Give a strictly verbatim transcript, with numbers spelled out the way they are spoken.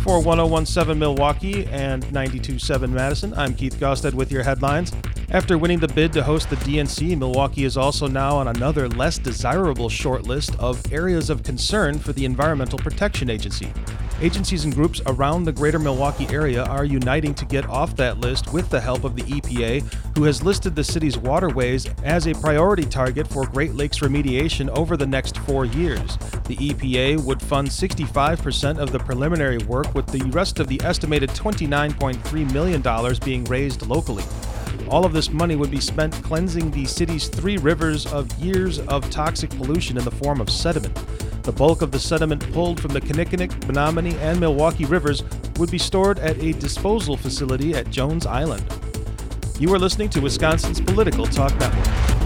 For one oh one point seven Milwaukee and ninety-two point seven Madison, I'm Keith Gosted with your headlines. After winning the bid to host the D N C, Milwaukee is also now on another less desirable shortlist of areas of concern for the Environmental Protection Agency. Agencies and groups around the greater Milwaukee area are uniting to get off that list with the help of the E P A, who has listed the city's waterways as a priority target for Great Lakes remediation over the next four years. The E P A would fund sixty-five percent of the preliminary work, with the rest of the estimated twenty-nine point three million dollars being raised locally. All of this money would be spent cleansing the city's three rivers of years of toxic pollution in the form of sediment. The bulk of the sediment pulled from the Kinnickinnick, Menominee, and Milwaukee rivers would be stored at a disposal facility at Jones Island. You are listening to Wisconsin's Political Talk Network.